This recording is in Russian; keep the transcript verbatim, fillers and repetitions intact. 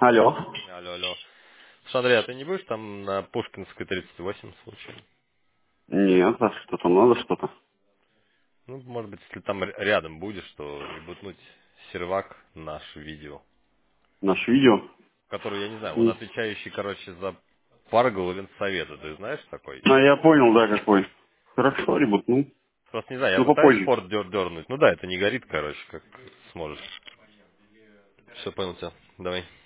Алло. Алло, алло. Слушай, Андрей, а ты не будешь там на Пушкинской тридцать восемь случаем? Нет, а что-то надо, что-то. Ну, может быть, если там р- рядом будешь, то ребутнуть сервак наш видео, Наше видео. который, я не знаю, он М. отвечающий, короче, за Паргл и Ленсовета. Ты знаешь такой? А я понял, да, какой. Хорошо, ребят, ну, Просто не знаю, я ну пытаюсь попозже. порт дер- дернуть. Ну да, это не горит, короче, как сможешь. Все, понял тебя. Давай.